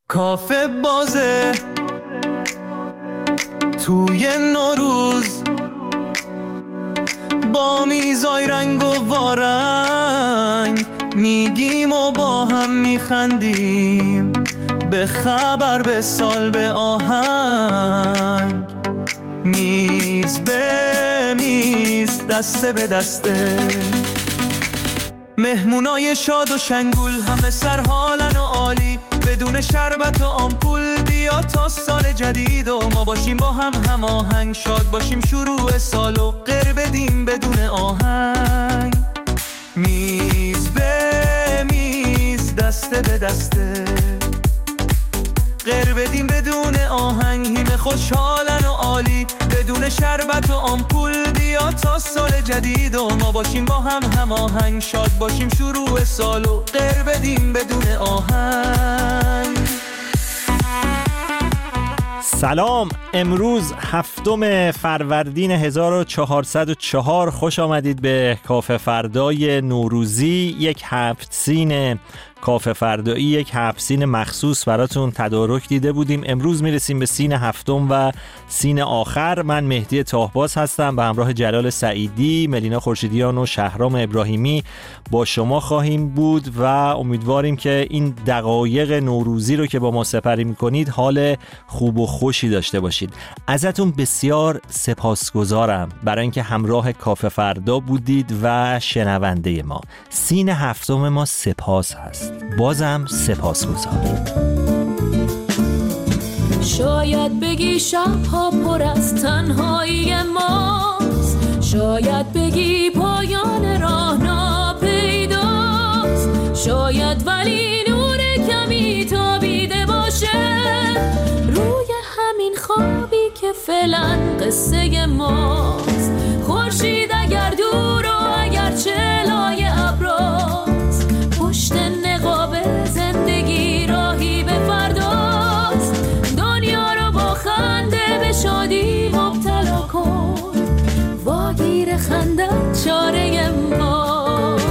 کافه بازه توی نوروز با میزای رنگ و وارنگ میگیم و با هم میخندیم، به خبر به سال به آهنگ، میز به میز دسته به دسته، مهمونای شاد و شنگول همه سر حالن و عالی، بدون شربت و آمپول بیا تا سال جدید و ما باشیم با هم هماهنگ، شاد باشیم شروع سال و غیر بدیم بدون آهنگ، میز به میز دسته به دسته، غیر بدیم بدون آهنگ، همه خوشحالن و عالی، بدون شربت و آمپول بیا تا سال جدید و ما باشیم با هم هماهنگ، شاد باشیم شروع سال و غیر بدیم بدون آهنگ. سلام، امروز 7 فروردین 1404. خوش آمدید به کافه فردای نوروزی. یک هفت سین کافه فردایی، یک هفت سین مخصوص براتون تدارک دیده بودیم. امروز میرسیم به سین هفتم و سین آخر. من مهدی تاهباز هستم، به همراه جلال سعیدی، ملینا خورشیدیان و شهرام ابراهیمی با شما خواهیم بود و امیدواریم که این دقایق نوروزی رو که با ما سپری میکنید حال خوب و خوشی داشته باشید. ازتون بسیار سپاسگزارم برای اینکه همراه کافه فردا بودید و شنونده ما. سین هفتم ما سپاس هست، بازم سپاسگزارم. شاید بگی شبها پر از تنهایی ماست، شاید بگی پایان راه ناپیداست، شاید ولی نور کمی تابیده باشه روی همین خوابی که فعلا قصه ماست. خورشید اگر دور و اگر چلای ابراست، پشت نقاب زندگی راهی به فرداست. دنیا رو با خنده به شادی مبتلا کن، واگیر خندت چاره ماست.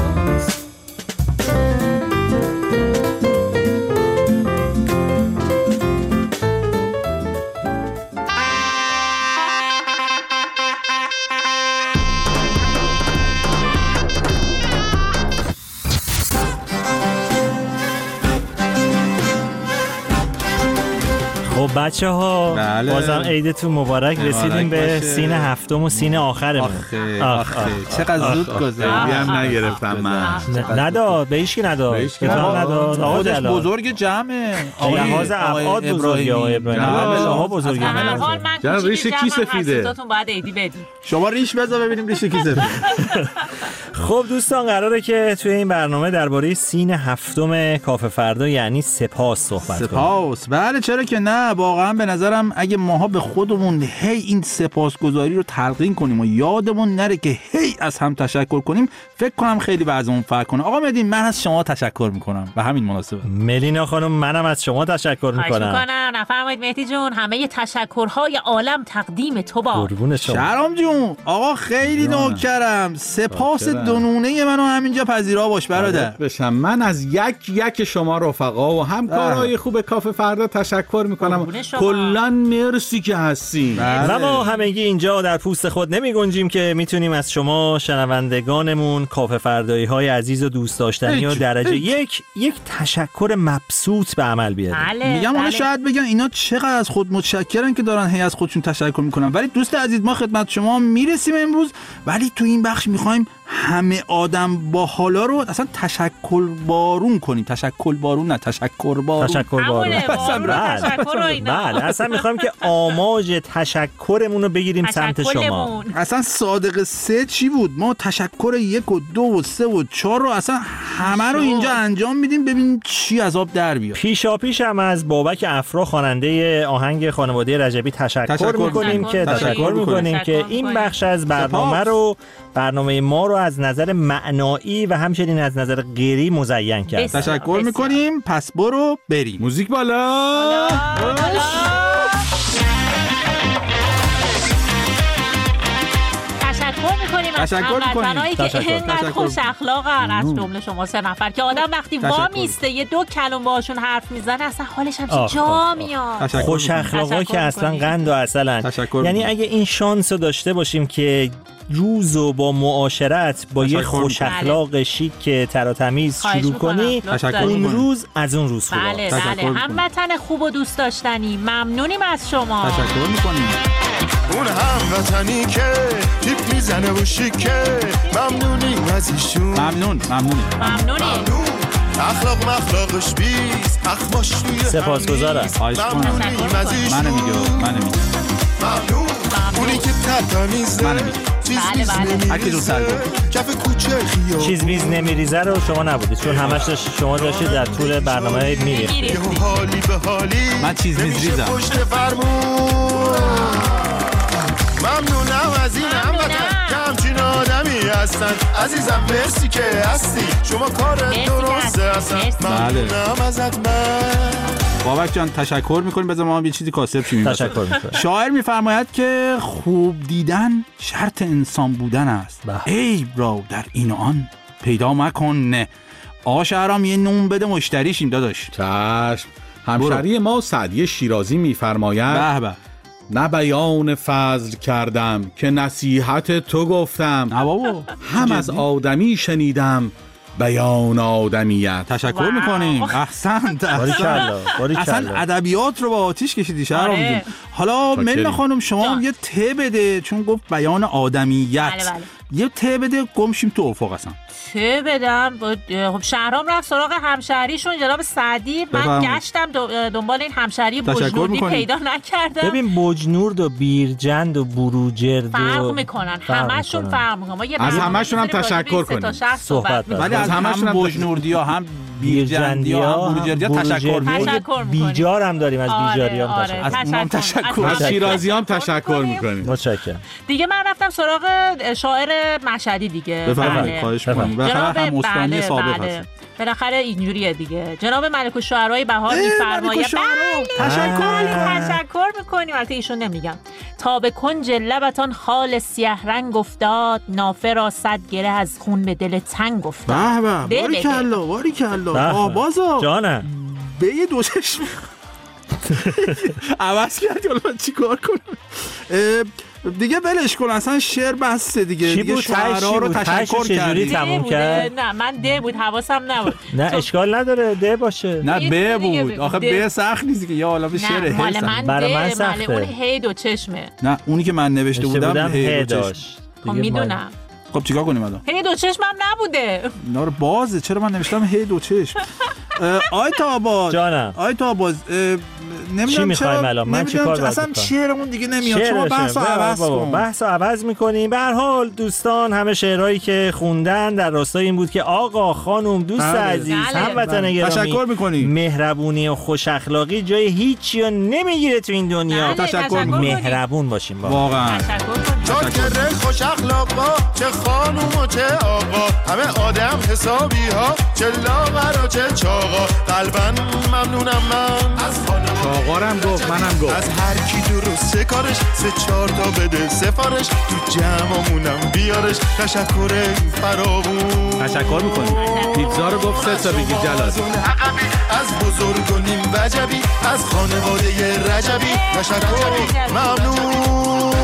خب بچه ها، بله. بازم عیدتون مبارک. رسیدیم به سین هفتم و سین آخرمون. آخه چقدر زود گذشت. هم نگرفتم من. نداد، به هیچ کی نداد. نداد. آقا جلال بزرگ جمعه. لحاظ ابعاد بزرگی آقای ابراهیمی. شما بزرگی. به هر حال من جان ریش کی سفیده؟ هستون باید عیدی بدی. شما ریش بذار ببینیم ریش کی سفیده. خب دوستان، قراره که توی این برنامه درباره سین هفتم کافه فردا یعنی سپاس صحبت کنیم. سپاس. بله چرا که نه، واقعا به نظرم اگه ماها به خودمون هی این سپاسگزاری رو تلقین کنیم و یادمون نره که هی از هم تشکر کنیم، فکر کنم خیلی وضعمون فرق کنه. آقا مهدی، من از شما تشکر میکنم به همین مناسبت. ملینا خانم، منم از شما تشکر میکنم. نفرمایید مهدی جون، همه تشکرهای عالم تقدیم تو با. قربون شما. شهرام جون، آقا خیلی نوکرم. سپاس دونونه منو همینجا پذیرا باش برادر. بشم من از یک شما رفقا و همکارای خوب کافه فردا تشکر میکنم. کلاً مرسی که هستین. و ما همگی اینجا در پوست خود نمی گنجیم که میتونیم از شما شنوندگانمون کافه فردایی های عزیز و دوست داشتنی و درجه یک تشکر مبسوط به عمل بیاریم. میگم حالا شاید بگن اینا چقدر از خود متشکرن که دارن هی از خودشون تشکر میکنن، ولی دوست عزیز ما خدمت شما میرسیم امروز، ولی تو این بخش میخوایم همه آدم با حالا رو اصلا تشکر بارون کنیم. تشکر بارون نه، تشکر بارون. بله، اصلا میخوایم که آماج تشکرمون رو بگیریم سمت شما. اصلا صادق 3 چی بود؟ ما تشکر 1 و 2 و 3 و 4 رو اصلا همه رو اینجا انجام میدیم، ببینیم چی از آب در بیاد. پیش هم از بابک افرا خواننده آهنگ خانواده رجبی تشکر میکنیم که این بخش از برنامه ما رو از نظر معنایی و همچنین از نظر غیری مزین کرد. تشکر میکنیم. پس برو بریم. موزیک بالا. میکنیم از هموطنایی که اینقدر خوش اخلاقن، از جمله شما 3 نفر که آدم وقتی وا میسته یه 2 کلمه باشون حرف میزنه اصلا حالش هم جا میاد. خوش اخلاقا که اصلا قند و عسلن. یعنی اگه این شانس رو داشته باشیم که روزو با معاشرت با یه خوش اخلاق شیک تراتمیز شروع کنی، اون روز از اون روز خوبه. بله هموطن خوب و دوست داشتنی، ممنونیم از شما. تشکر میکنیم. اون هموطنی که تیپ میزنه و شیکه، ممنونیم از ایشون. ممنونیم. اخلاقش بیست، اخماش توی سپاسگزارم. ممنونیم از ایشون. منو میگه ممنون. اونی که ترتمیزه، چیز میز نمیریزه رو شما نبودید، چون همش شما داشتید در طول برنامه میریختید. حالی به حالی من چیز میز ریزم. ممنونم از این هموطن که همچین آدمی هستن. عزیزم مرسی که هستی، شما کار درسته هستن. ممنونم ازت بابک جان تشکر میکنیم. بذار ما هم یه چیزی کاسب شیم. تشکر میکنم. شاعر میفرماید که خوب دیدن شرط انسان بودن است. عیب را در این و آن پیدا مکن. آقا شهرام یه نون بده مشتریشیم داداش. چشم. همشری ما سعدی شیرازی میفرماید به نه بیان فضل کردم که نصیحت تو گفتم، نه بابا هم از آدمی شنیدم بیان آدمیت. تشکر میکنیم. احسنت. اصلا ادبیات رو با آتیش کشیدی شهرام جون. حالا ملینا خانم شما هم یه ته بده، چون گفت بیان آدمیت. بله. یه ته بده گمشیم تو افق. اصلا ته بدم. خب شهرام رفت سراغ همشهریشون جناب سعدی. من گشتم دنبال این همشهری بجنوردی پیدا نکردم. ببین بجنورد و بیرجند و بروجرد فرق میکنن، همشون فرق میکنن. از همشون هم تشکر کنیم. ولی از همشون بجنوردی ها هم بیرجندی ها هم بروجردی ها تشکر میکنیم. بیجار هم داریم، از بیجاری هم تشکر. از شیرازی هم تشکر میکنیم. متشکرم. دیگه من رفتم سراغ شاعر مشهدی دیگه. بفرمایید. خواهش می‌کنم. بالاخره هم مستانی سابق هست. بالاخره اینجوریه دیگه. جناب ملک الشعرای بهار میفرمایند تشکر میکنیم. البته ایشون نمیگم. تا به کنج لبتان خال سیاه رنگ افتاد، نافه را 100 گره از خون به دل تنگ افتاد. به باریکلا آبازا جانم به یه دو چشم عوض کردی. حالا چی کار کنم دیگه؟ بلش کن اصلا شعر بسته دیگه شعرها رو تشکر کردی. تموم کرد. نه من ده بود، حواسم نبود. نه اشکال نداره، ده باشه. نه به بود. آخه به سخت نیست که یا حالا به شعر مال من سخته. اون هی 2 چشمه. نه اونی که من نوشته بودم هی داشت. خب میدونم. خب چیکار کنیم الان؟ هی 2 چشمم نبوده. اینا رو بازه. چرا من نوشتم هی 2 چشم؟ آیت آباد جانم. آیت آباد نمیدونم چرا من چیکار باید اصلا شعرمون دیگه نمیاد. شما بحثو عوض کن. بحثو عوض میکنیم. به هر حال دوستان همه شعرهایی که خوندن در راستای این بود که آقا خانم دوست عزیز هموطن گرامی تشکر میکنیم. مهربونی و خوش اخلاقی جای هیچی رو نمیگیره تو این دنیا. تشکر مهربون باشیم واقعا. تشکر خوش اخلاقا، چه خانوم و چه آقا، همه آدم حسابی ها، چه لاغر و چه چاقا. قلبا ممنونم من از چاقارم گفت، منم گفت، از هر کی درسته کارش، 3-4 تا بده سفارش، تو جمعمونم بیارش. تشکر فراوون. تشکر میکنیم. پیتزا رو گفت 3 تا بگی جلال. از بزرگ و نیم وجبی، از خانواده رجبی. تشکر ممنون.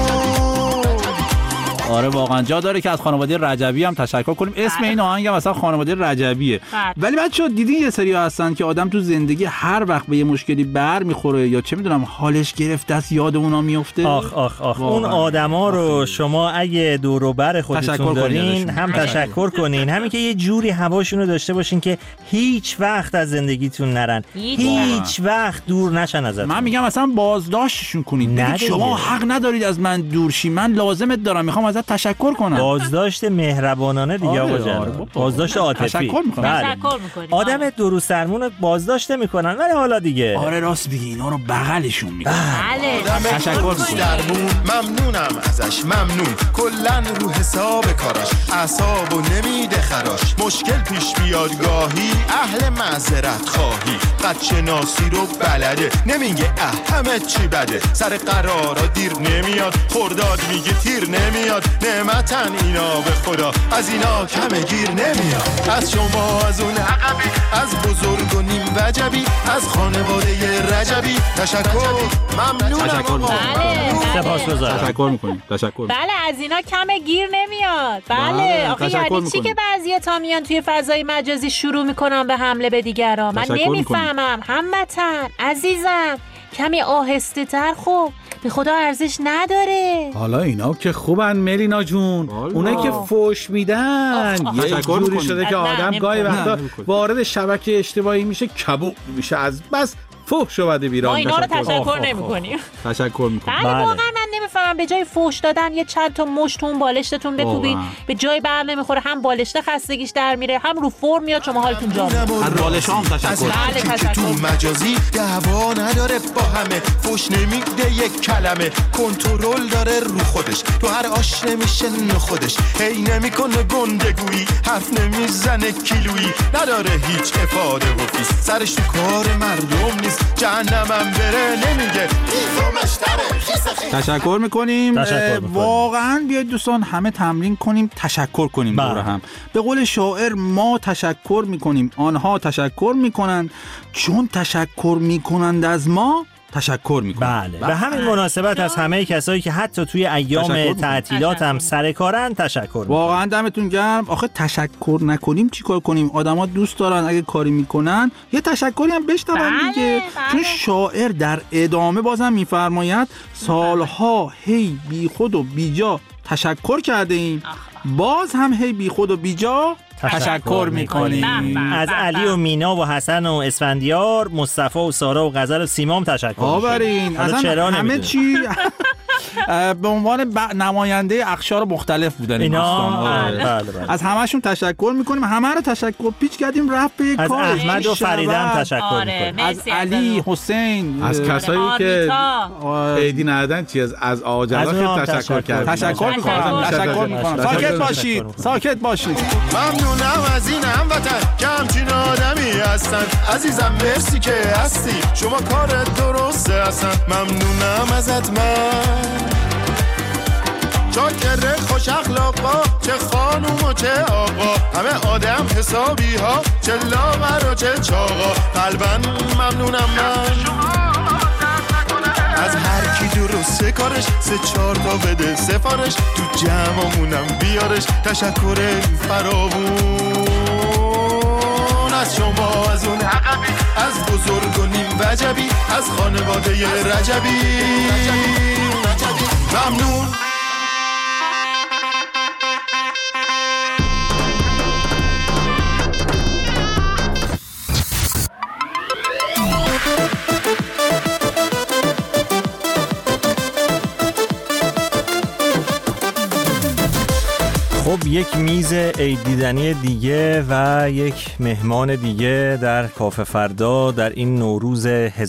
آره واقعا جا داره که از خانواده رجبی هم تشکر کنیم. اسم این آهنگ هم مثلا خانواده رجبیه. ولی بچه‌ها دیدین یه سری هستن که آدم تو زندگی هر وقت به یه مشکلی بر میخوره یا چه میدونم حالش گرفته است یاد اونا میفته. آخ اون آدما رو شما اگه دور و بر خودتون دارین هم تشکر کنین، همین که یه جوری هواشون رو داشته باشین که هیچ وقت از زندگیتون نرن، هیچ وقت دور نشن ازتون. من میگم اصلا بازداشتشون کنید. شما حق ندارید از من دور شی، من لازمت دارم، میخوام ازت تشکر کنم. بازداشت مهربانانه دیگه آقا جان. بازداشت عاطفی. تشکر میکنم. آدم درو سرمون بازداشت میکنن ولی حالا دیگه. آره راست میگی، اینا رو بغلشون میکنن. بله. تشکر درمون ممنونم ازش، ممنون کلن رو حساب کاراش، اعصابو نمیده خراش، مشکل پیش بیاد گاهی اهل معذرت خواهی، قد شناسی رو بلده نمیگه همه چی بده، سر قرارا دیر نمیاد، خرداد میگه تیر نمیاد، نعمتن اینا به خدا، از اینا کم گیر نمیاد. از شما از اون عقبی، از بزرگ و نیم وجبی، از خانواده رجبی تشکر. ممنونم آقا. تشکر میکنیم. بله از اینا کم گیر نمیاد. بله آخه یعنی چی که بعضی‌ها میان توی فضای مجازی شروع میکنن به حمله به دیگران؟ من نمیفهمم. هموطن عزیزم کمی آهسته تر، خب به خدا ارزش نداره. حالا اینا که خوبن ملینا جون، اونایی که فوش میدن یه جوری شده که آدم گاهی وقتا وارد شبکه اجتماعی میشه، کبوب میشه از بس فحش و بده بیران. ما اینا رو تشکر نمی‌کنیم. تشکر می‌کنیم. بله واقعا من نمی‌فهمم به جای فحش دادن یه چند تا مشتون بالشتون بکوبین، به جای بر نمیخوره، هم بالشته خستگیش در میره، هم رو فرم میاد شما حالتون جا میاد. از بالشام تشکر. بله تشکر. تو مجازی دعوا نداره با همه، فحش نمیده یک کلمه، کنترل داره رو خودش، تو هر آش نمیشه خودش، هی نمیکنه گندگویی، حرف نمیزنه کیلویی، نداره هیچ افاده و فیس، سرش تو کار مردم نیست، جهنمم بره نمیگه تشکر میکنیم. واقعا بیاید دوستان همه تمرین کنیم تشکر کنیم دور هم. به قول شاعر ما تشکر میکنیم آنها تشکر میکنند، چون تشکر میکنند از ما تشکر میکنم. بله. به همین مناسبت از همه کسایی که حتی توی ایام تعطیلات هم سر کارن تشکر میکنم. واقعا دمتون گرم. آخه تشکر نکنیم چیکار کنیم؟ آدما دوست دارن اگه کاری میکنن یه تشکری هم بشنون دیگه. چون شاعر در ادامه بازم میفرماید سالها هی بی خود و بیجا تشکر کرده ایم، باز هم هی بی خود و بیجا تشکر میکنیم. از علی و مینا و حسن و اسفندیار، مصطفی و سارا و غزل و سیمام تشکر آورین. اصلا همه چی به عنوان نماینده اقشار مختلف بودن این دوستان. از همهشون تشکر میکنیم. همه رو تشکر پیچ کردیم رفت به کار. از احمد و فریده هم تشکر میکنیم. از علی، حسین، از کسایی که ایدی ندادن چی از آجرها تشکر کردیم. تشکر میکنم. ساکت باشید. ممنونم از این هموطن که همچین آدمی هستن. عزیزم مرسی که هستی، شما کار درسته هستن. ممنونم ازت من چاکر خوش اخلاقا، چه خانوم و چه آقا، همه آدم حسابی ها، چه لاغر و چه چاقا. قلباً ممنونم من از هر کی درسته کارش، 3-4 تا بده سفارش، تو جمعمونم بیارش. تشکر فراوون از شما، از اون عقبی، از بزرگ و نیم وجبی، از خانواده رجبی. ممنون. خب یک میز عید دیدنی دیگه و یک مهمان دیگه در کافه فردا در این نوروز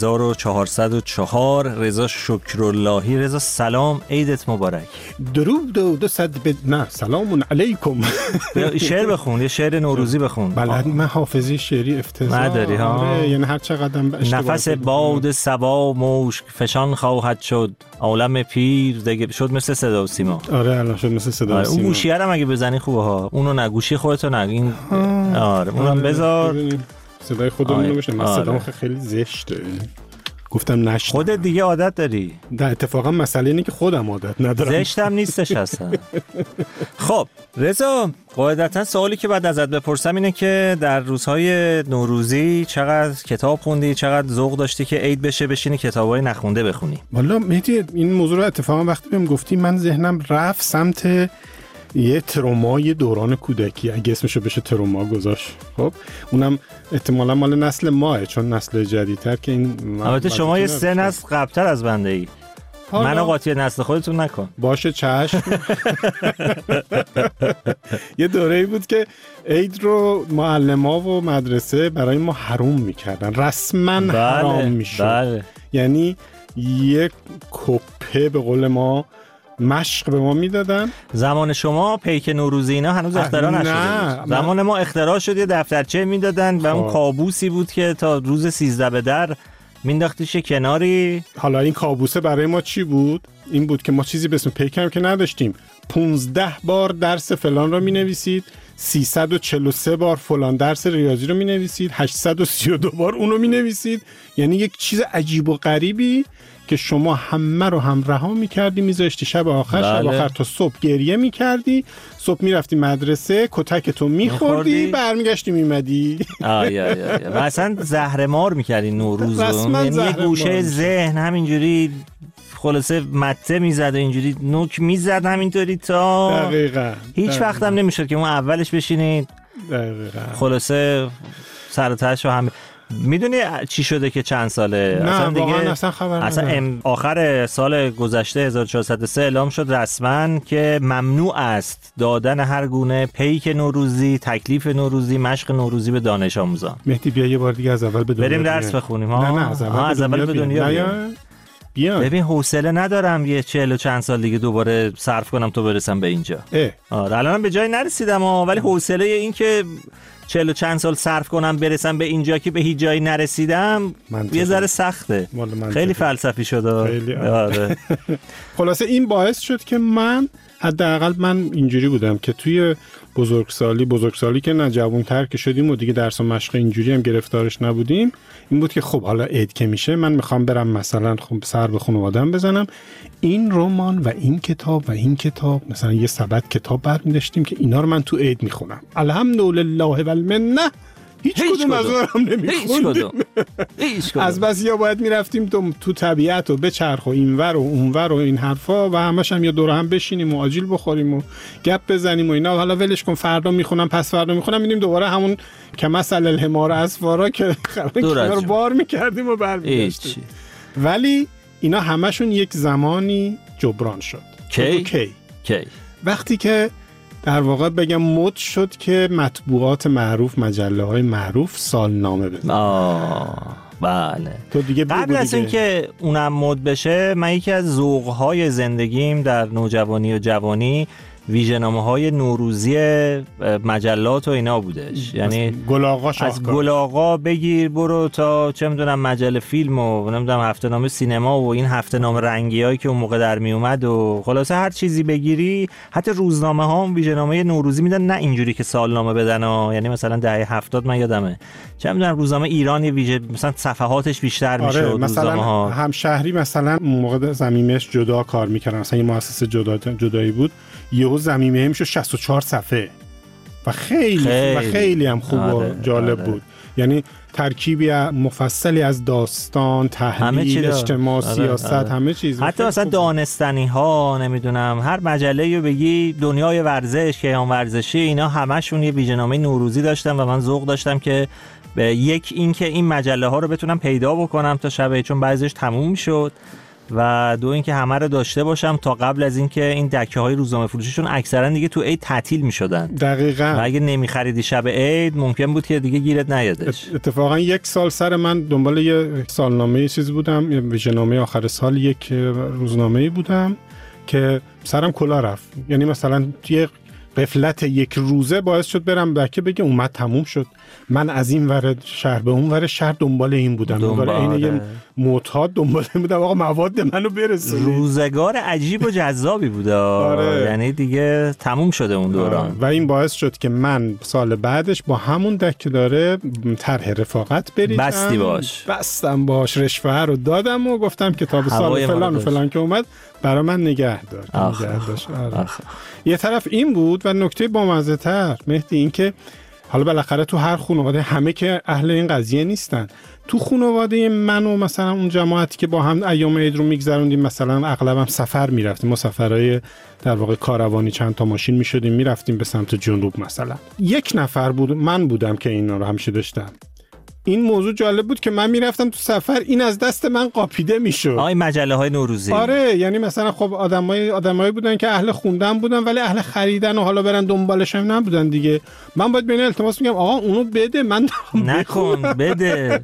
1404. رضا شکراللهی. رضا سلام، عیدت مبارک. درود و 200 نه سلام علیکم. شعر بخون، یه شعر نوروزی بخون. بلد من حافظی شعری افتضاح نداری ها؟ یعنی هر چقدر نفس باد صبا مشک فشان خواهد شد، عالم پیر دیگه شد مثل صدا و سیما. آره الان شد مثل صدا و سیما. اون گوشیه رو اگه بزنی خوبه ها، اونو نگوشی خودتو نگ این. آره اونم بذار صدای خودمون رو بشه. من صدام خیلی زشته، گفتم نشد. خودت دیگه عادت داری. در اتفاقا مسئله اینه که خودم عادت ندارم. زشتم نیستش اصلا. خب رضا، قاعدتا سوالی که بعد ازت بپرسم اینه که در روزهای نوروزی چقدر کتاب خوندی، چقدر ذوق داشتی که عید بشه بشینی کتابای نخونده بخونی؟ والا مهدی این موضوع رو اتفاقا وقتی بهم گفتی من ذهنم رفت سمت یه ترومای دوران کودکی، اگه اسمشو بشه تروما گذاشت. خب اونم احتمالا مال نسل ماه، چون نسل جدیدتر که این البته شما یه 3 نسل قبلتر از بنده ای. منو قاطی نسل خودتون نکن. باشه چشم. یه دوره‌ای بود که عید رو معلم‌ها و مدرسه برای ما حروم می‌کردن، رسما حرام می‌شد. یعنی یک کپه به قول ما مشق به ما میدادن. زمان شما پیک نوروزی اینا هنوز اختراع نشده بود. زمان ما اختراع شد، یه دفترچه میدادن و اون کابوسی بود که تا روز 13 به در مینداختیش کناری. حالا این کابوسه برای ما چی بود؟ این بود که ما چیزی به اسم پیک هم که نداشتیم، 15 بار درس فلان رو می‌نویسید، 343 بار فلان درس ریاضی رو می‌نویسید، 832 بار اون رو می‌نویسید. یعنی یک چیز عجیب و غریبی که شما همه رو هم رها می‌کردی می‌ذاشتی شب آخر تا صبح گریه می‌کردی، صبح می‌رفتی مدرسه، کتکتو می‌خوردی، برمیگشتی می‌مدی. و اصلا زهرمار می‌کردی نوروز رو. یعنی یه گوشه ذهن همینجوری خلاصه مته میزد و اینجوری نوک میزد همینطوری تا دقیقاً هیچ وقت هم نمیشد که اون اولش بشینید. دقیقاً خلاصه سر تهش هم میدونی چی شده که چند ساله؟ نه اصلا دیگه اصلا خبر ندارم. آخر سال گذشته 1403 اعلام شد رسما که ممنوع است دادن هر گونه پیک نوروزی، تکلیف نوروزی، مشق نوروزی به دانش آموزان. مهدی بیا یه بار دیگه از اول به دنیا بریم درس بخونیم ها. نه از اول به دنیا بیا. ببین حوصله ندارم یه 40 و چند سال دیگه دوباره صرف کنم تو برسم به اینجا. الانم به جای نرسیدم ولی حوصله این که 40 و چند سال صرف کنم برسم به اینجا که به هیچ جایی نرسیدم یه ذره سخته. خیلی فلسفی شده. خیلی خلاصه این باعث شد که من حداقل من اینجوری بودم که توی بزرگسالی که نه جوان‌تر که شدیم و دیگه درس و مشق اینجوری هم گرفتارش نبودیم، این بود که خب حالا عید که میشه من میخوام برم مثلا خب سر به خانواده‌ام بزنم، این رمان و این کتاب مثلا یه سبد کتاب برمی‌داشتیم که اینا رو من تو عید میخونم. الحمدلله و المنه هیچ کدوم از اونم نمیخوندیم. از بس یا باید میرفتیم تو طبیعت و بچرخ و اینور و اونور و این حرفا و همش هم یا دور هم بشینیم و آجیل بخوریم و گپ بزنیم و اینا. حالا ولش کن فردا میخونم پس فردا میخونم، می‌بینیم دوباره همون که مثل الحمار اسفارا که کنار بار میکردیم و برمیگشتیم. ولی اینا همشون یک زمانی جبران شد. کی وقتی که در واقع بگم مد شد که مطبوعات معروف، مجله‌های معروف سالنامه بدن. بله. تو دیگه قبل از این که اونم مد بشه، من یکی از ذوق‌های زندگیم در نوجوانی و جوانی ویژه‌نامه‌های نوروزی مجلات و اینا بودش. یعنی از گلاغا بگیر برو تا چه میدونم مجله فیلم و نمیدونم هفته‌نامه سینما و این هفته‌نامه رنگیایی که اون موقع در می اومد و خلاصه هر چیزی بگیری. حتی روزنامه‌ها هم ویژه‌نامه نوروزی میدن، نه اینجوری که سالنامه بدن یعنی مثلا دهه 70 من یادمه چه میدونم روزنامه ایران ویژه مثلا صفحاتش بیشتر میشد. مثلا همشهری مثلا اون موقع زمینش جدا کار می‌کردن، مثلا یه مؤسسه جدایی بود، یهو زمینه میشه 64 صفحه و خیلی هم خوب و جالب بود. یعنی ترکیبی مفصلی از داستان، تحلیل، اجتماع، سیاست، همه چیز. حتی مثلا دانستنی ها نمیدونم هر مجله‌ای رو بگی، دنیای ورزش، کیهان ورزشی، اینا همشون یه ویژه‌نامه نوروزی داشتن و من ذوق داشتم که یک این که این مجله ها رو بتونم پیدا بکنم تا شب، چون بعضیش تموم میشد، و دو اینکه همه رو داشته باشم تا قبل از اینکه این دکه‌های روزنامه فروشیشون اکثرا دیگه تو عید تعطیل می‌شدن. دقیقاً. و اگه نمی‌خریدی شب عید ممکن بود که دیگه گیرت نیادش. اتفاقا یک سال سر من دنبال یه سالنامه چیز بودم، یه ویژه‌نامه آخر سال یک روزنامه‌ای بودم که سرم کلا رفت. یعنی مثلا یه قفلت یک روزه باعث شد برم بکه بگه اومد تموم شد. من از این ور شهر به اون ور شهر دنبال این بودم، دنبال این یه معتاد دنبال این بودم آقا مواد منو برسونید. روزگار عجیب و جذابی بود. یعنی دیگه تموم شده اون دوران. و این باعث شد که من سال بعدش با همون دکه داره طرح رفاقت بریدم. بستم باش رشوه رو دادم و گفتم کتاب سال فلان و فلان که اومد برای من نگه دار. یه طرف این بود و نکته بامزه تر مهدی این که حالا بالاخره تو هر خانواده همه که اهل این قضیه نیستن. تو خانواده من و مثلا اون جماعتی که با هم ایام عید رو میگذروندیم، مثلا اغلبم سفر میرفتیم، ما سفرهای در واقع کاروانی چند تا ماشین میشدیم میرفتیم به سمت جنوب. مثلا یک نفر بود، من بودم که اینا رو همیشه داشتم. این موضوع جالب بود که من میرفتم تو سفر، این از دست من قاپیده میشد. این مجله های نوروزی. آره، یعنی مثلا خب آدمایی بودن که اهل خوندن بودن ولی اهل خریدن و حالا برن دنبالش هم نبودن دیگه. من باید بین التماس میگم آقا اونو بده، من نکن بده.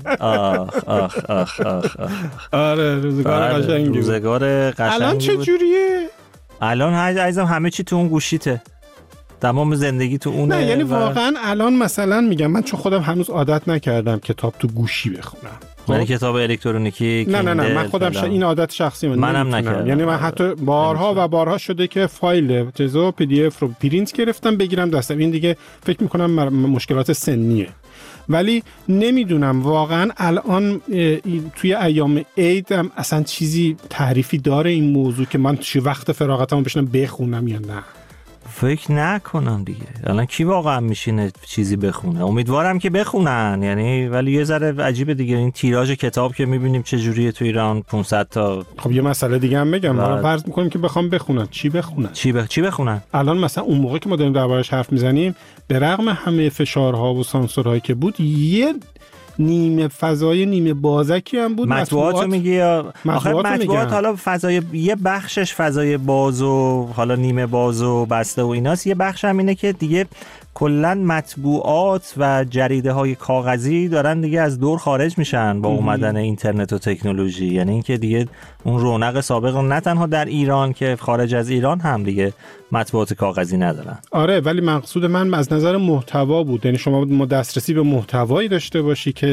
آره، روزگار قشنگی. روزگار قشنگی. الان چه جوریه؟ الان عزیزم همه چی تو اون گوشیته. تمام زندگی تو اونه. نه یعنی واقعا الان مثلا میگم من چون خودم هنوز عادت نکردم کتاب تو گوشی بخونم. یعنی کتاب الکترونیکی نه من خودم این عادت شخصی منم نکردم. یعنی من حتی بارها و بارها شده که فایل جزا PDF رو پرینت گرفتم بگیرم دستم. این دیگه فکر میکنم مشکلات سنیه. ولی نمیدونم واقعا الان توی ایام عید هم اصلا چیزی تعریفی داره این موضوع که من توی وقت فراغتمو بشنم بخونم یا نه؟ فکر نکنم دیگه. الان کی واقعا میشینه چیزی بخونه؟ امیدوارم که بخونن، یعنی ولی یه ذره عجیبه دیگه این تیراژ کتاب که میبینیم چه جوریه تو ایران 500 تا. خب یه مسئله دیگه هم بگم، ما فرض میکنیم که بخوام بخونن، چی بخونن؟ چی بخونن؟ الان مثلا اون موقع که ما داریم دربارش حرف میزنیم به رغم همه فشارها و سانسورهایی که بود، یه نیمه فضای نیمه بازکی هم بود. مطبوعات میگی یا مطبوعات حالا فضای یه بخشش فضای باز و حالا نیمه باز و بسته و ایناست، یه بخش هم اینه که دیگه کلا مطبوعات و جریده های کاغذی دارن دیگه از دور خارج میشن با اومدن اینترنت و تکنولوژی. یعنی اینکه دیگه اون رونق سابق نه تنها در ایران که خارج از ایران هم دیگه مطبوعات کاغذی ندارن. آره، ولی مقصود من از نظر محتوا بود. یعنی شما دسترسی به محتوایی داشته باشی که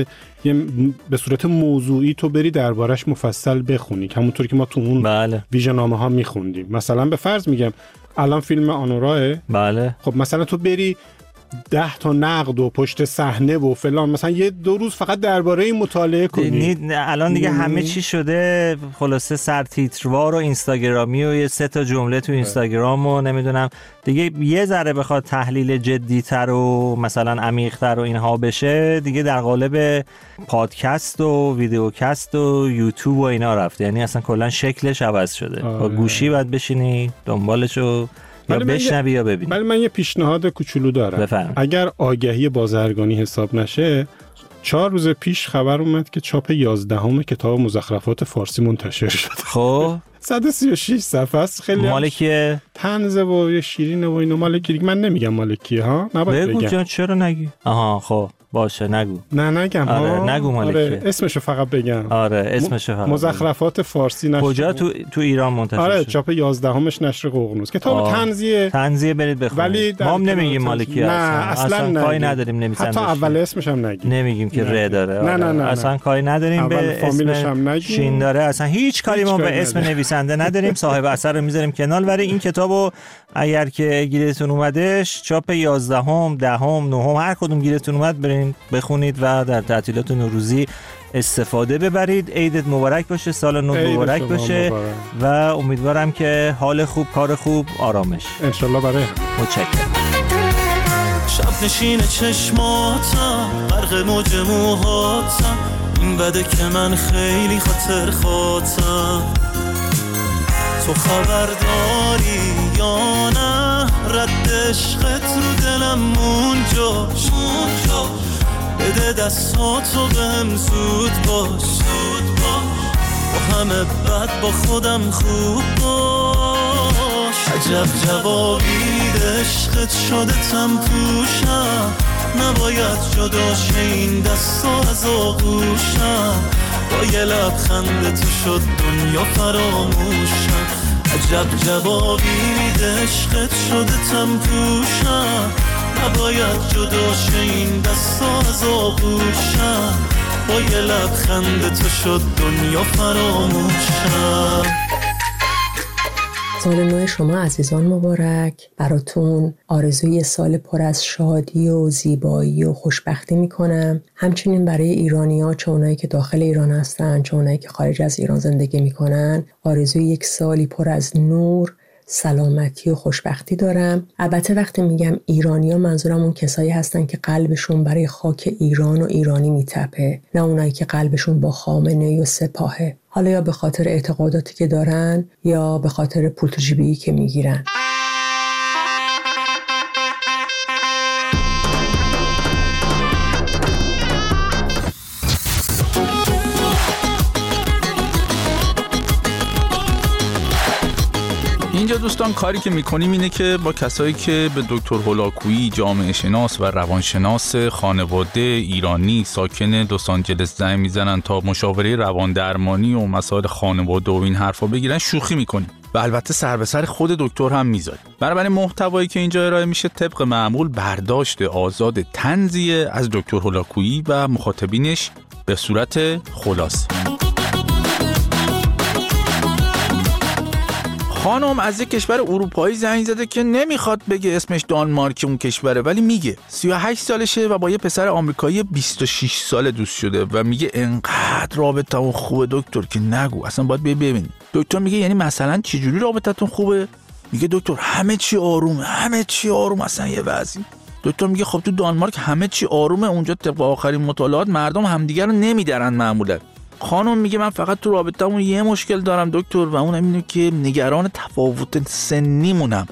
به صورت موضوعی تو بری دربارش مفصل بخونی، همونطوری که ما تو اون ویژه‌نامه ها میخوندیم. مثلا به فرض میگم الان فیلم آنوراه، بله، خب مثلا تو بری 10 تا نقد و پشت صحنه و فلان، مثلا 1-2 روز فقط درباره این مطالعه کنی. الان دیگه همه چی شده خلاصه سرتیتروار و اینستاگرامی و یه 3 تا جمله تو اینستاگرام و نمیدونم دیگه یه ذره بخواد تحلیل جدی‌تر و مثلا عمیق‌تر و اینها بشه دیگه در قالب پادکست و ویدیوکست و یوتیوب و اینا رفته. یعنی اصلا کلا شکلش عوض شده. با گوشی باید بشینی دنبالشو یا بشنوی یا ببینی. ولی من یه پیشنهاد کوچولو دارم. بفرم. اگر آگهی بازرگانی حساب نشه، 4 روز پیش خبر اومد که چاپ 11 کتاب مزخرفات فارسی منتشر شد. خب 136 صفحه است. خیلی مالکیه طنز و شیرین و اینو مالکی. من نمیگم مالکیه ها، نباید بگم. بگو چرا نگی؟ آها خب باشه نگو. نه نگم. آره نگو مالکیه. آره اسمشو فقط بگم. آره اسمشو فقط. مزخرفات فارسی نشر. کجا تو ایران منتشر شد؟ آره چاپ 11 نشر ققنوس. کتاب طنزیه برید بخونید. ما هم نمیگیم مالکیه. نه اصلا کاری نداریم نویسندش. حتی اول اسمش هم نگیم. نمیگیم که ر داره. نه اصلا کاری نداریم به فامیلش هم نگیم. شین داره. اصلا هیچ کاری ما به اسم نویسنده نداریم. صاحب اثر رو میذاریم کنار. ولی این کتابو اگر که گیرتون اومدش چاپ 11 10 9 هر کدوم گیرتون اومد برین بخونید و در تعطیلات نوروزی استفاده ببرید. عیدت مبارک باشه، سال نو مبارک باشه و امیدوارم که حال خوب، کار خوب، آرامش انشالله برای متشکرم. شب نشین چشماتم غرق موج موهاتم، این بده که من خیلی خاطر خاطم. تو خبر داری یا نه رد عشقت رو دلم مونجا بده دستاتو بهم زود باش با همه بد با خودم خوب باش. عجب جوابی عشقت شده تم پوشم، نباید جدا شه این دستا از آغوشم. با یه لبخند تو شد دنیا فراموشم. عجب جوابی عشقت شده تم پوشم، نباید جدا شه این دستا از آغوشم. با یه لبخند تو شد دنیا فراموشم. سال نو شما عزیزان مبارک. براتون آرزوی سال پر از شادی و زیبایی و خوشبختی میکنم. همچنین برای ایرانی‌ها، چه اونایی که داخل ایران هستن چه اونایی که خارج از ایران زندگی میکنن، آرزوی یک سالی پر از نور، سلامتی و خوشبختی دارم. البته وقتی میگم ایرانی‌ها منظورم اون کسایی هستن که قلبشون برای خاک ایران و ایرانی میتپه، نه اونایی که قلبشون با خامنه‌ای و سپاهه، حالا یا به خاطر اعتقاداتی که دارن یا به خاطر پول تو جیبی که میگیرن. اینجا دوستان کاری که میکنیم اینه که با کسایی که به دکتر هولاکویی، جامعه شناس و روانشناس خانواده ایرانی ساکن لس آنجلس زنگ میزنن تا مشاوره روان درمانی و مسائل خانواده و این حرفا بگیرن، شوخی میکنیم و البته سر به سر خود دکتر هم میذاریم. بنابراین محتوایی که اینجا ارائه میشه طبق معمول برداشت آزاد طنزیه از دکتر هولاکویی و مخاطبینش به صورت خلاصه. خانم از یک کشور اروپایی زنگ زده که نمیخواد بگه اسمش دانمارک اون کشوره، ولی میگه 38 سالشه و با یه پسر آمریکایی 26 ساله دوست شده و میگه انقدر رابطمون خوبه دکتر که نگو، اصلا باید ببینی. دکتر میگه یعنی مثلا چه جوری رابطتون خوبه؟ میگه دکتر همه چی آرومه اصلا یه وضعی. دکتر میگه خب تو دانمارک همه چی آرومه، اونجا طبق آخرین مطالعات مردم همدیگه رو نمیدرن معمولا. خانم میگه من فقط تو رابطه‌مون یه مشکل دارم دکتر و اونم اینه که نگران تفاوت سنیمونم.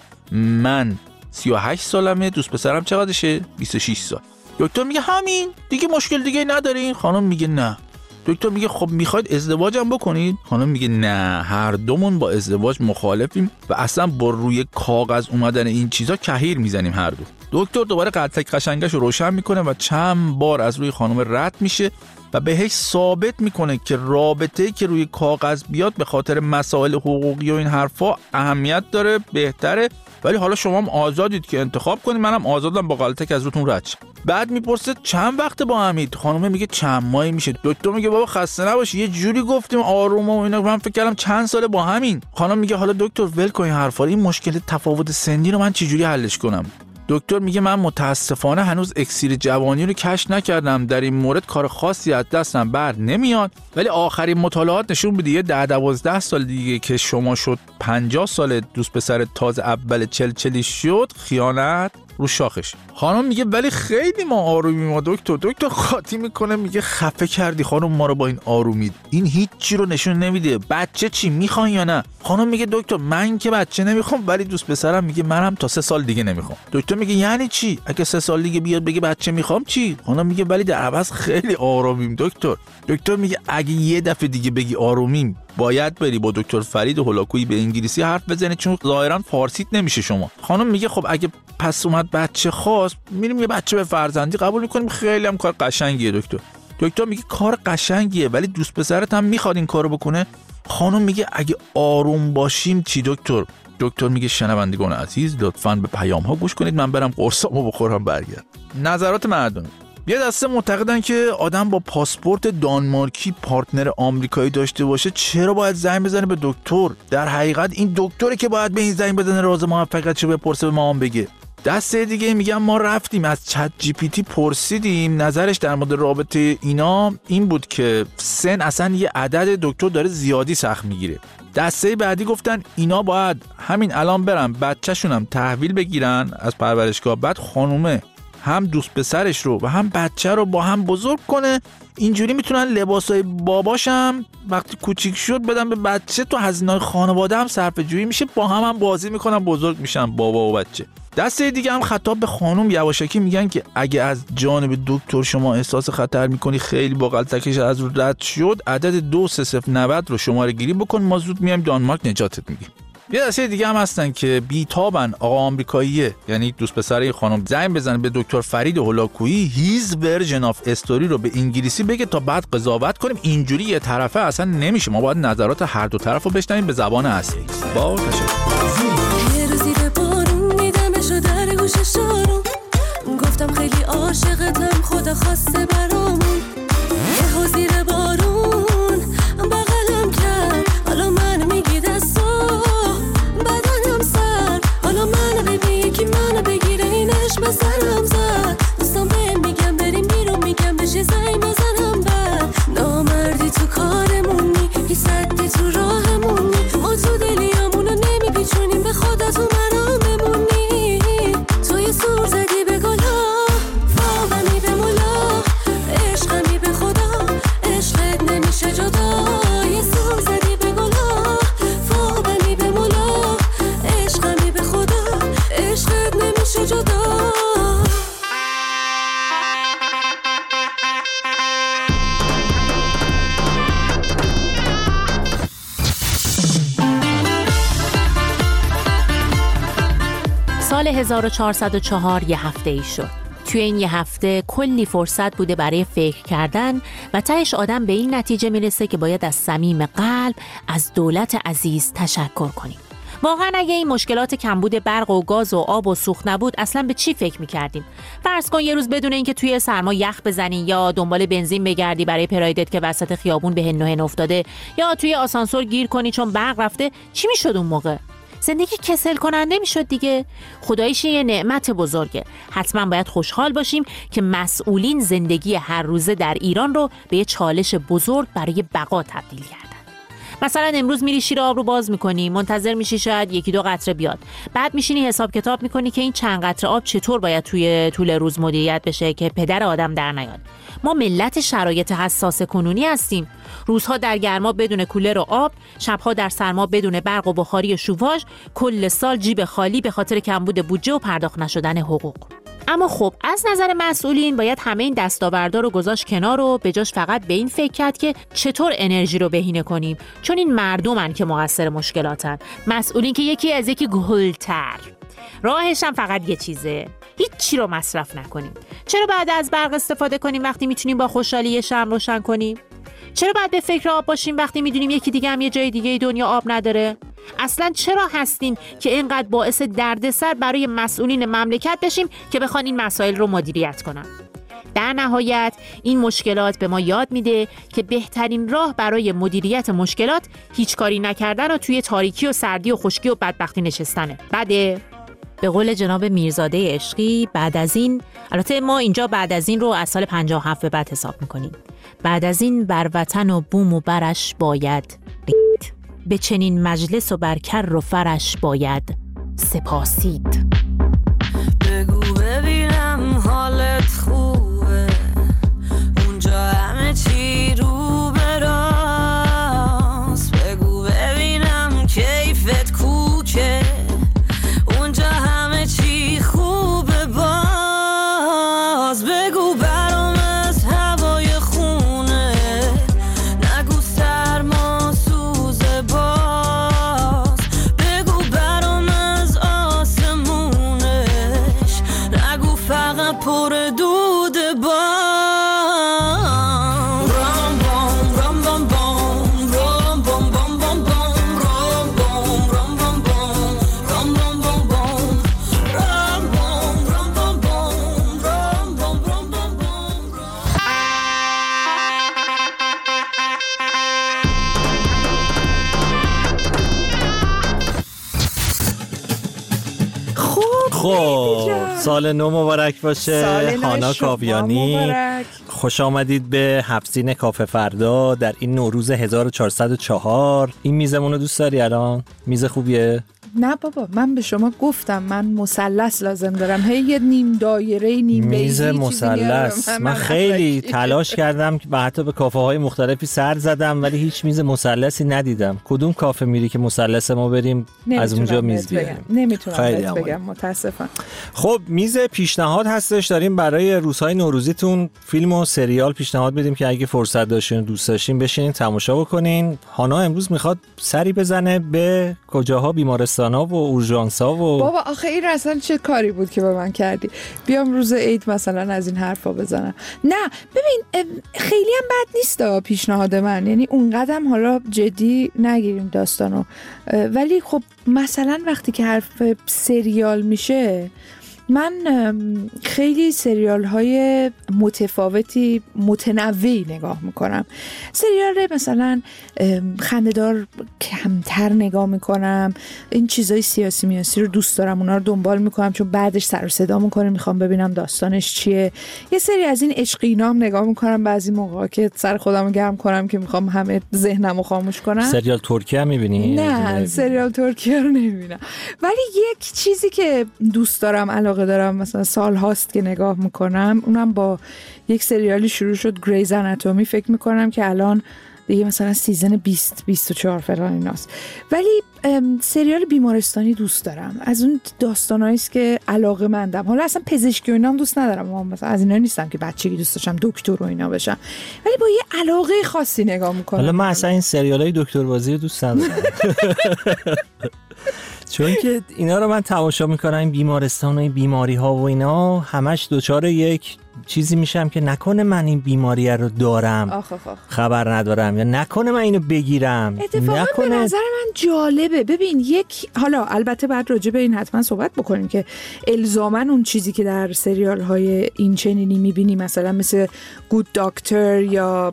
من 38 سالمه، دوست پسرم چقدرشه؟ 26 سال. دکتر میگه همین دیگه، مشکل دیگه ندارین؟ خانم میگه نه. دکتر میگه خب میخواید ازدواجم بکنید؟ خانم میگه نه، هر دومون با ازدواج مخالفیم و اصلا با روی کاغذ اومدن این چیزا کهیر میزنیم هر دو. دکتر دوباره قطعه قشنگش رو روشن میکنه و چند بار از روی خانم رد میشه و بهش ثابت میکنه که رابطه‌ای که روی کاغذ بیاد به خاطر مسائل حقوقی و این حرفا اهمیت داره، بهتره، ولی حالا شما هم آزادید که انتخاب کنید، منم آزادم با غلطه که از روتون رد شم. بعد میپرسه چند وقت با همید؟ خانم میگه چند ماهی میشه. دکتر میگه بابا خسته نباشی، یه جوری گفتیم آروم و اینا، من فکر کردم چند ساله با همین. خانم میگه حالا دکتر ول کن این حرفا، این مشکل تفاوت سنی رو من چه جوری حلش کنم؟ دکتر میگه من متاسفانه هنوز اکسیر جوانی رو کشف نکردم، در این مورد کار خاصی از دستم بر نمیاد، ولی آخرین مطالعات نشون میده یه 10-12 سال دیگه که شما شد 50 سال دوست پسر تازه اول چلی شد، خیانت رو شاخش. خانم میگه ولی خیلی ما آرومیم ما دکتر. دکتر قاطی میکنه میگه خفه کردی خانم ما رو با این آرومید، این هیچ چی رو نشون نمیده. بچه چی میخوان یا نه؟ خانم میگه دکتر من که بچه نمیخوام، ولی دوست پسرم میگه منم تا 3 سال دیگه نمیخوام. دکتر میگه یعنی چی؟ اگه 3 سال دیگه بیاد بگه بچه میخوام چی؟ خانم میگه ولی در عوض خیلی آرومیم دکتر. دکتر میگه اگه یه دفعه دیگه بگی آرومیم باید بری با دکتر فرید هولاکویی به انگلیسی حرف بزنی، چون ظاهرا فارسیت نمیشه شما. خانم میگه خب اگه پس اومد بچه خواست، میریم یه بچه به فرزندی قبول میکنیم، خیلی هم کار قشنگیه دکتر. دکتر میگه کار قشنگیه ولی دوست پسرت هم میخواد این کارو بکنه. خانم میگه اگه آروم باشیم چی دکتر؟ دکتر میگه شنوندگان عزیز لطفاً به پیام ها گوش کنید، من برم قرصامو بخورم برگرد. نظرات مردم. یه دسته معتقدن که آدم با پاسپورت دانمارکی پارتنر آمریکایی داشته باشه چرا باید زنگ بزنه به دکتر؟ در حقیقت این دکتره که باید به این زنگ بزنه راز موفقیتشو بپرسه، به ما هم بگه. دسته دیگه میگن ما رفتیم از چت جی پی تی پرسیدیم، نظرش در مورد رابطه اینا این بود که سن اصلا یه عدد دکتر داره زیادی سخت میگیره. دسته بعدی گفتن اینا باید همین الان برن بچه‌شونم تحویل بگیرن از پرورشگاه، بعد خانومه هم دوست پسرش رو و هم بچه رو با هم بزرگ کنه، اینجوری میتونن لباسای باباشم وقتی کوچیک شد بدن به بچه، تو هزینه‌های خانواده هم صرفه جویی میشه، با هم بازی میکنن بزرگ میشن بابا و بچه. دسته دیگه هم خطاب به خانم یواشکی میگن که اگه از جانب دکتر شما احساس خطر میکنی خیلی با غلطکش از رو رد شد، عدد 23090 رو شماره گیری بکن، ما زود میایم دانمارک نجاتت میدیم. یه دسته دیگه هم هستن که بیتابن آقا آمریکاییه، یعنی دوست پسر خانم زنگ بزنه به دکتر فرید هولاکویی هیز ورژن آف استوری رو به انگلیسی بگه تا بعد قضاوت کنیم. اینجوری یه طرفه اصلا نمیشه، ما باید نظرات هر دو طرف رو بشنویم به زبان اصلی. با گفتم خیلی عاشقتم، خدا خواسته برامون یه حوزیر بارون بغلم کرد، حالا من میگی دستو بدنم سر، حالا من ببین یکی منو بگیره اینش به سرم زد، دوستم بهم میگم بریم بیرون، میگم بشه زنگ بزنم بعد، نامردی تو کارمونی هی سدی تو راهمونی، ما تو دلیامونو نمیپیچونیم به خدا تو مرام بمونی، تو یه سور زدی به گلا فاقمی به مولا، عشقمی به خدا عشقت نمیشه جدا، یه سور زدی به گلا فاقمی به مولا، عشقمی به خدا عشقت نمیشه جدا. سال 1404 یه هفته ای شد. توی این یه هفته کلی فرصت بوده برای فکر کردن و تهش آدم به این نتیجه میرسه که باید از صمیم قلب از دولت عزیز تشکر کنیم. واقعا اگه این مشکلات کمبود برق و گاز و آب و سوخت نبود اصلا به چی فکر می‌کردیم؟ فرض کن یه روز بدون اینکه توی سرما یخ بزنی یا دنبال بنزین بگردی برای پرایدت که وسط خیابون به هن و هن افتاده یا توی آسانسور گیر کنی چون برق رفته، چی میشد اون موقع؟ زندگی کسل کننده میشد دیگه. خداییش یه نعمت بزرگه. حتما باید خوشحال باشیم که مسئولین زندگی هر روزه در ایران رو به یه چالش بزرگ برای بقا تبدیل کردن. مثلا امروز میری شیر آب رو باز میکنی، منتظر میشی شاید یکی دو قطره بیاد، بعد میشینی حساب کتاب میکنی که این چند قطره آب چطور باید توی طول روز مدیریت بشه که پدر آدم در نیاد. ما ملت شرایط حساس کنونی هستیم. روزها در گرما بدون کولر و آب، شبها در سرما بدون برق و بخاری شوفاژ، کل سال جیب خالی به خاطر کمبود بودجه و پرداخت نشدن حقوق. اما خب از نظر مسئولین باید همه این دستاوردها رو گذاشت کنار و به جاش فقط به این فکر کرد که چطور انرژی رو بهینه کنیم، چون این مردمن که مقصر مشکلاتن. مسئولین که یکی از یکی گلتر. راهش هم فقط یه چیزه، هیچی رو مصرف نکنیم. چرا بعد از برق استفاده کنیم وقتی میتونیم با خوشحالی یه شمع روشن کنیم؟ چرا باید به فکر آب باشیم وقتی میدونیم یکی دیگه هم یه جای دیگه دنیا آب نداره؟ اصلا چرا هستیم که اینقدر باعث دردسر برای مسئولین مملکت بشیم که بخوان این مسائل رو مدیریت کنن؟ در نهایت این مشکلات به ما یاد میده که بهترین راه برای مدیریت مشکلات هیچ کاری نکردن و توی تاریکی و سردی و خشکی و بدبختی نشستنه. بعده به قول جناب میرزاده عشقی، بعد از این، البته ما اینجا بعد از این رو از سال 57 به بعد حساب میکنیم، بعد از این بر وطن و بوم و برش باید رید، به چنین مجلس و بر کر و فرش باید سپاسید. بگو ببینم حالت خوبه، اونجا همه چی رو براست. بگو ببینم کیفت کوکه، اونجا همه چی خوبه باز. بگو برام از هوای خونه، نگو سرما سوزه باز. بگو برام از آسمونش، نگو فقط پر دود باز. خب سال نو مبارک باشه هانا کاویانی. خوش آمدید به هفت‌سین کافه فردا در این نوروز 1404. این میزمون رو دوست داری الان؟ میز خوبیه؟ نه بابا، من به شما گفتم من مثلث لازم دارم، هی یه نیم دایره نیم میز مثلث. من خیلی تلاش کردم و حتی به کافه های مختلفی سر زدم ولی هیچ میز مثلثی ندیدم. کدوم کافه میری که مثلث ما بریم از اونجا میز بیاریم؟ نمیتونم بگم متاسفم. خب میز پیشنهاد هستش، داریم برای روزهای نوروزیتون فیلم و سریال پیشنهاد بدیم که اگه فرصت داشتین دوست داشتین بشینین تماشا بکنین. هانا امروز میخواد سری بزنه به کجاها؟ بیمارستان و اورژانس‌ها و بابا آخه این اصلا چه کاری بود که به من کردی؟ بیام روز عید مثلا از این حرفا بزنم؟ نه ببین خیلی هم بد نیست پیشنهاد من، یعنی اون قدم حالا جدی نگیریم داستانو، ولی خب مثلا وقتی که حرف سریال میشه، من خیلی سریال های متفاوتی متنوعی نگاه میکنم. سریال مثلا خنده‌دار کمتر نگاه میکنم، این چیزای سیاسی میاسی رو دوست دارم، اونا رو دنبال میکنم چون بعدش سر و صدا میکنه، میخوام ببینم داستانش چیه. یه سری از این عشقینا هم نگاه میکنم بعضی موقعا که سر خودمو گرم کنم که میخوام همه ذهنمو خاموش کنم. سریال ترکی هم میبینی؟ نه سریال ترکی رو نمیبینم، ولی یک چیزی که دوست دارم علاقه دارم مثلا سال هاست که نگاه میکنم، اونم با یک سریالی شروع شد، گریز آناتومی، فکر میکنم که الان دیگه مثلا سیزن 20-24 فلان ایناست، ولی سریال بیمارستانی دوست دارم، از اون داستانایی است که علاقه مندم. حالا اصلا پزشکی و اینام دوست ندارم، مثلا از اینا نیستم که بچگی دوست داشتم دکتر و اینا بشم، ولی با یه علاقه خاصی نگاه میکنم. حالا من اصلا این سریالای دکتر بازی رو دوست ندارم چون که اینا رو من تماشا میکنم، این بیمارستان و این بیماری ها و اینا همش دوچار یک چیزی میشم که نکنه من این بیماری رو دارم خبر ندارم، یا نکنه من اینو بگیرم. اتفاقا به نظر من جالبه. ببین حالا البته بعد راجع به این حتما صحبت بکنیم که الزاما اون چیزی که در سریال های این چنینی میبینی مثلا مثل گود دکتر یا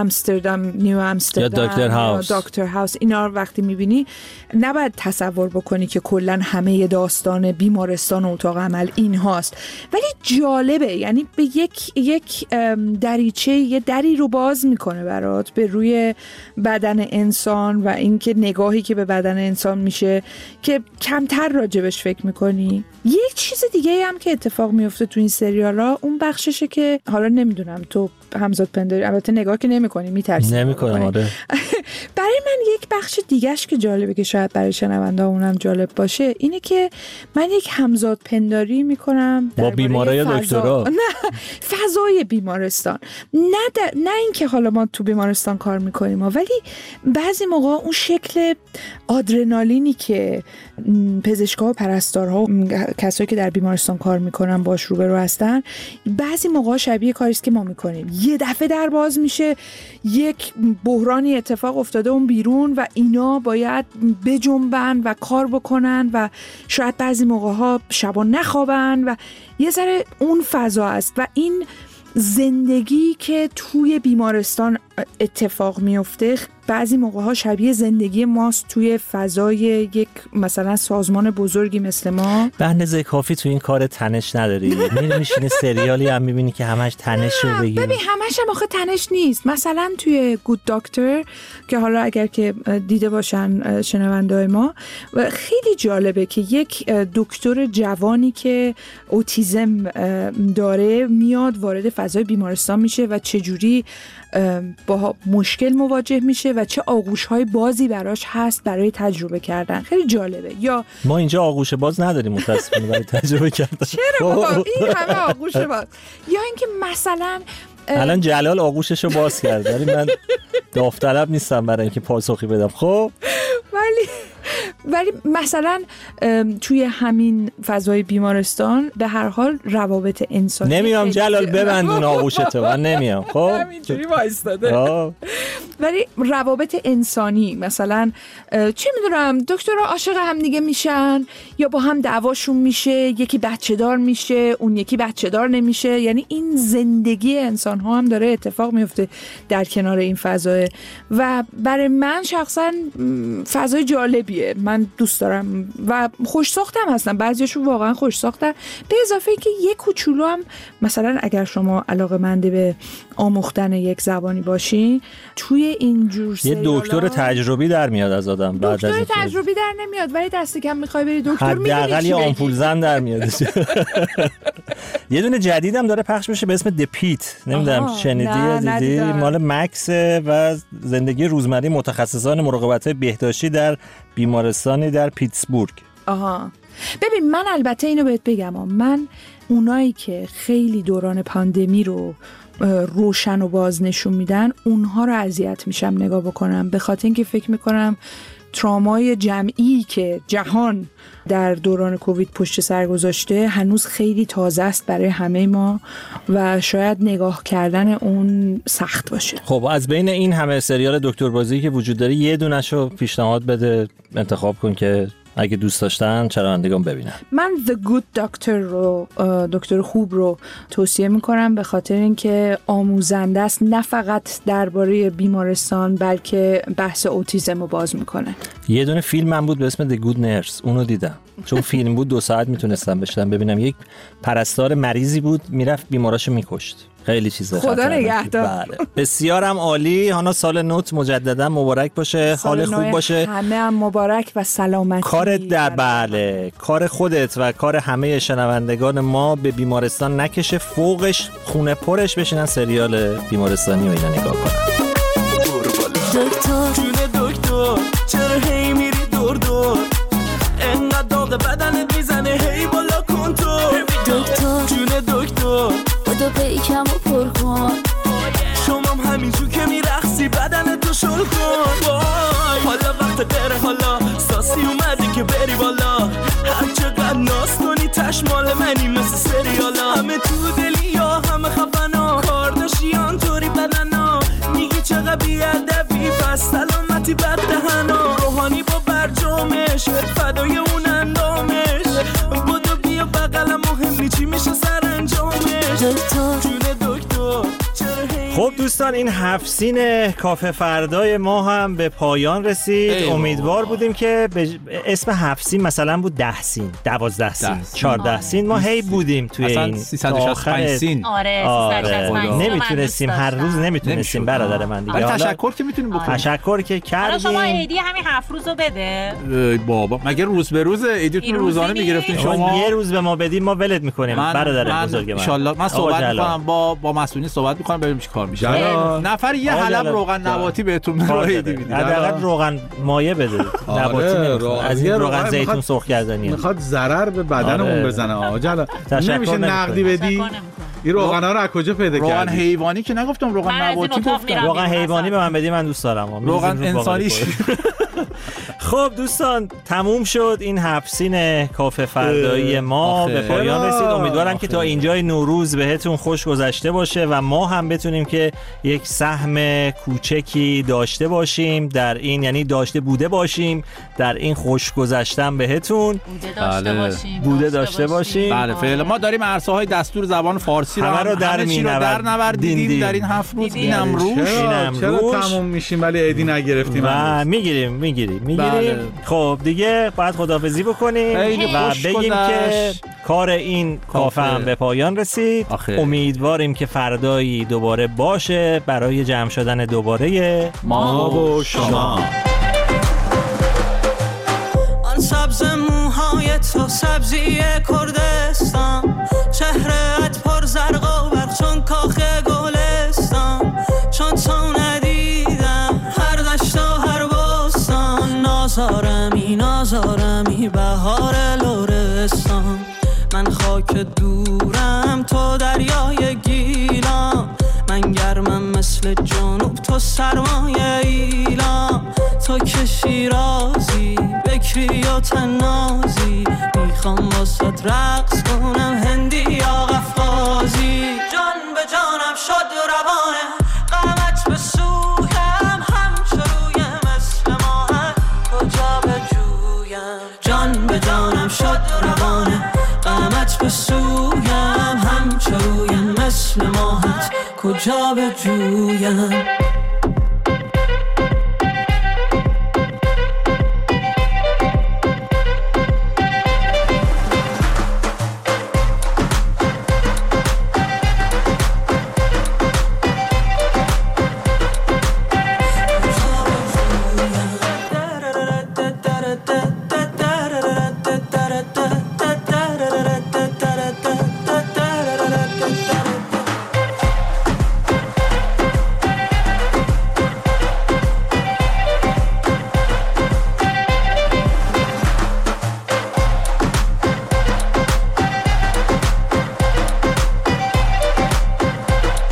نیو امستردام یا دکتر هاوس اینا وقتی میبینی نباید تصور بکنی که کلا همه داستان بیمارستان و اتاق عمل این هاست، ولی جالبه. یعنی به یک دریچه، یه دری رو باز میکنه برات به روی بدن انسان و اینکه نگاهی که به بدن انسان میشه که کمتر راجبش فکر میکنی. یک چیز دیگه هم که اتفاق میفته تو این سریالا اون بخششه که حالا نمیدونم تو همزاد پنداری، البته نگاه که نمیکنی، میترسی. نمیکنم آره. برای من یک بخش دیگهش که جالبه که شاید برای شنونده اونم جالب باشه اینه که من یک همزاد پنداری میکنم با بیماری دکترا. نه، فضای بیمارستان. نه اینکه حالا ما تو بیمارستان کار میکنیم ولی بعضی موقع اون شکل آدرنالینی که پزشکا و پرستارها و کسایی که در بیمارستان کار میکنن باش روبرو هستن بعضی موقع شبیه کاریست که ما میکنیم. یه دفعه در باز میشه، یک بحرانی اتفاق افتاده اون بیرون و اینا باید بجنبن و کار بکنن و شاید بعضی موقع ها شبا نخوابن و یه ذره اون فضا است. و این زندگی که توی بیمارستان اتفاق میفته بعضی موقع‌ها شبیه زندگی ماست توی فضای یک مثلا سازمان بزرگی مثل ما. به اندازه کافی تو این کار تنش نداری. میشینی سریالی هم میبینی که همش تنش رو بگیره. ببین همش هم آخه تنش نیست. مثلا توی گود دکتر که حالا اگر که دیده باشن شنونده‌های ما، خیلی جالبه که یک دکتر جوانی که اوتیسم داره میاد وارد فضای بیمارستان میشه و چجوری با مشکل مواجه میشه و چه آغوش‌های بازی براش هست برای تجربه کردن. خیلی جالبه. یا ما اینجا آغوش باز نداریم متأسفانه برای تجربه کردن. چرا بابا این همه آغوش باز. یا اینکه مثلا الان جلال آغوششو باز کرد ولی من داوطلب نیستم برای اینکه پاسخی بدم. خب ولی مثلا توی همین فضای بیمارستان به هر حال روابط انسانی نمیام جلال ببندون آغوشتو، من نمیام. خب همینجوری وایستاده. ولی روابط انسانی مثلا چه میدونم دکترها عاشق هم دیگه میشن یا با هم دعواشون میشه، یکی بچه دار میشه اون یکی بچه دار نمیشه. یعنی این زندگی انسان ها هم داره اتفاق میفته در کنار این فضای و برای من شخصا فضای جالبیه. من دوست دارم و خوش ساختم هستن، بعضیشون واقعا خوش ساختن. به اضافه اینکه یک کوچولو هم مثلا اگر شما علاقه‌مند به آموختن یک زبانی باشین توی اینجور سریالا یه دکتر تجربی در میاد از آدم. بعد از دکتر تجربی در نمیاد ولی دست کم میخوای بری دکتر میبینی حداقل یه آمپول زن در میاد. یه دونه جدیدم داره پخش میشه به اسم دپیت، نمیدونم شنیدی یا دیدی؟ مال مکس و زندگی روزمره متخصصان مراقبت بهداشتی در بیمارستانی در پیتسبورگ. ببین من البته اینو بهت بگم، من اونایی که خیلی دوران پاندمی رو روشن و باز نشون میدن اونها رو اذیت میشم نگاه بکنم، به خاطر اینکه فکر میکنم ترامای جمعی که جهان در دوران کووید پشت سر گذاشته هنوز خیلی تازه است برای همه ما و شاید نگاه کردن اون سخت باشه. خب از بین این همه سریال دکتر بازی که وجود داره یه دونه‌شو پیشنهاد بده، انتخاب کن که اگه دوست داشتن شنوندگان ببینن. من The Good Doctor رو، دکتر خوب رو توصیه میکنم به خاطر اینکه آموزنده است، نه فقط درباره بیمارستان بلکه بحث اوتیسم رو باز میکنه. یه دونه فیلم من بود به اسم The Good Nurse، اونو دیدم چون فیلم بود 2 ساعت میتونستم ببینم. یک پرستار مریضی بود میرفت بیماراشو میکشت. خیلی چیزا خدا نگهدار. بله بسیارم عالی. هانا سال نوت مجددا مبارک باشه، حال خوب باشه، همه هم مبارک و سلامتی. کارت در بله کار خودت و کار همه شنوندگان ما به بیمارستان نکشه، فوقش خونه پرش بشینن سریال بیمارستانی و اینا نگاه کنن. دکتر جون دکتر چرا هی میری دور دور، انقدر داغ بدنت میزنه هی بالا کن تو. دکتر جون دکتر بودو پیکم و پر کن، شمام همینجور که میرخصی بدنتو شل کن. حالا وقت دره، حالا ساسی اومدی که بری بالا، هر چقدر ناز کنی تشمال منی مثل سریالا، همه تو دلی یا همه خفه خب دوستان، این 7 سین کافه فردای ما هم به پایان رسید. امیدوار بودیم که اسم 7 سین مثلا بود 10 سین، 12 سین، 14 سین. ما هی بودیم توی این 365 سین. آره نمیتونستیم هر روز نمیتونستیم برادر من دیگه. تشکر که میتونیم بکنیم. تشکر که کردیم. شما عیدی همین 7 روزو بده. بابا مگه روز به روز عیدیتون روزانه میگرفتین شما؟ یه روز به ما بدیم ما ولت میکنیم برادر بزرگ من. ان شاء الله من صحبت میکنم با مسئولین صحبت میکنم ببینیم چی کار میشه. نفر یه حلب روغن نباتی بهتون میدید. حداقل روغن مایه بده. نباتی نمیخواد. از این روغن زیتون سرخ کردنی میخواد ضرر به بدنمون بزنه. آجا نمیشه نقدی بدی. این روغنا رو از کجا پیدا کردی؟ روغن حیوانی که نگفتم، روغن نباتی گفتم. روغن حیوانی به من بدی من دوست دارم. روغن انسانی. خب دوستان، تموم شد این 7 سین کافه فردایی ما به پایان رسید. امیدوارم که تا اینجای نوروز بهتون خوش گذشته باشه و ما هم بتونیم که یک سهم کوچکی داشته باشیم در این، یعنی داشته بوده باشیم در این خوش گذشتن بهتون. بوده داشته باشیم. بله فعلا ما داریم عرصه‌های دستور زبان فارسی رو در نوردیدیم در این 7 روز. اینم روش چرا تموم میشیم ولی عیدی نگرفتیم و میگیریم. خب دیگه باید خداحافظی بکنیم و بگیم که کار این کافه هم به پایان رسید. امیدواریم که فردایی دوباره باشه برای جمع شدن دوباره ما و شما. آن سبز موهای تو سبزی کردستان، چهره‌ات پر زرق و برق چون کاخ گلستان، چون تو ندیدم هر دشت و هر بستان، نازارمی بهار لرستان. من خاک دورم تو دریای گیلان، من گرمم مثل جنوب تو سرمایه ایلان. تو که شیرازی بکری و تنازی، میخوام واسه رقص کنم هندی یا قفقازی. جان به جانم شد روانه قامت به سویم، همچو روی مثل ماهت کجا بجویم. جان به جانم شد روانه قامت به سویم، همچو روی مثل ماهت کجا بجویم.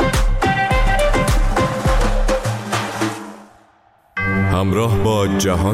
همراه با جهان